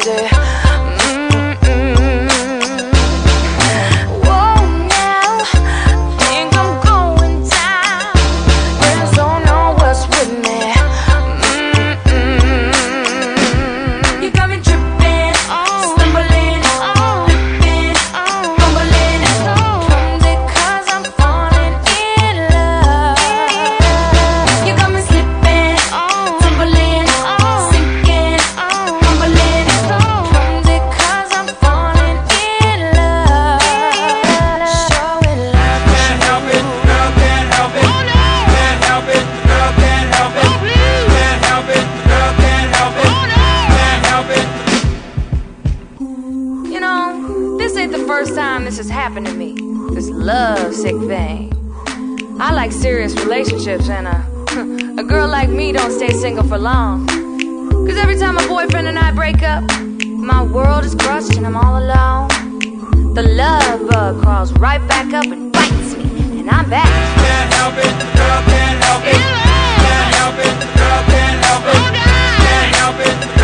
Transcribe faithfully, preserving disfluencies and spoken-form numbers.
crazy. First time this has happened to me, this love sick thing. I like serious relationships, and a, a girl like me don't stay single for long. Cause every time my boyfriend and I break up, my world is crushed and I'm all alone. The love bug crawls right back up and bites me, and I'm back. Can't help it, girl, can't help it. Can't help it, girl, can't help it. Can't help it.